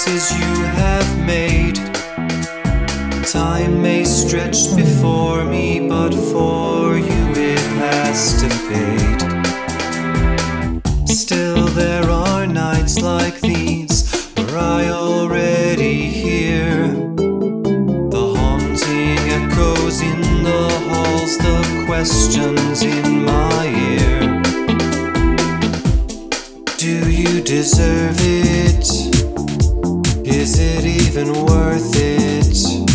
choices you have made. Time may stretch before me, but for you it has to fade. Still there are nights like these where I already hear the haunting echoes in the halls, the questions in my ear. Do you deserve it? Is it even worth it?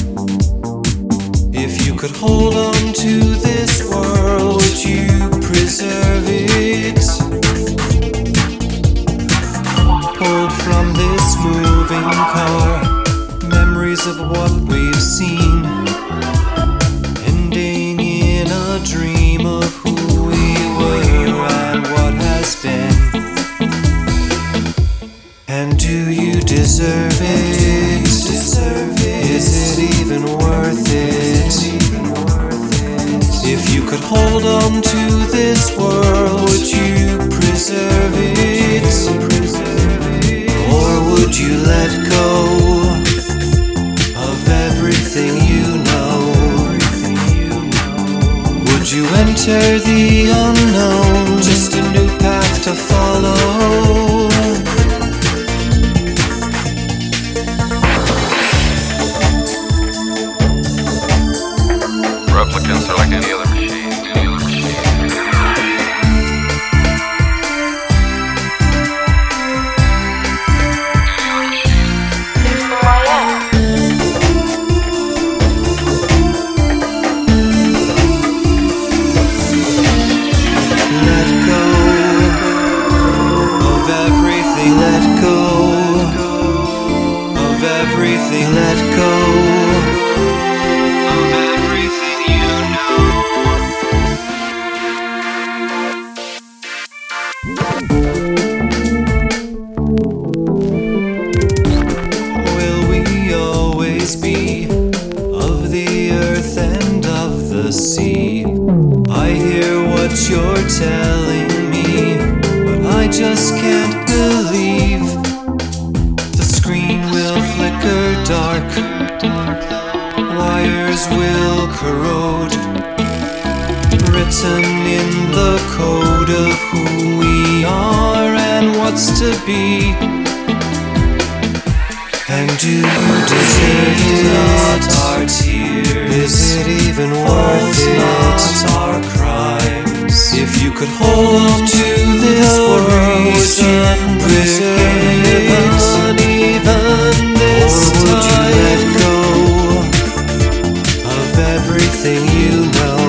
If you could hold on to this world, would you preserve it? Pulled from this moving car, memories of what we've seen, ending in a dream of who we were and what has been. And do you deserve it? Is it even worth it? If you could hold on to this world, would you preserve it? Or would you let go of everything you know? Would you enter the unknown, just a new path to follow? Replicants are like any other machine. Let go of everything, let go of everything, let go of everything you know. Will we always be of the earth and of the sea? I hear what you're telling me, but I just can't believe. The screen will flicker dark, wires will corrode, written in the code of who we are and what's to be. And do you deserve it? Our tears, is it even worth it? Not our crimes. If you could hold on to this world, would you preserve it? Even this time, or would you let go of everything you know?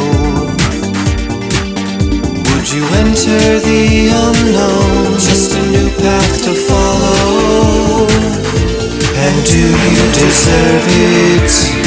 Would you enter the unknown, just a new path to follow? And do you deserve it?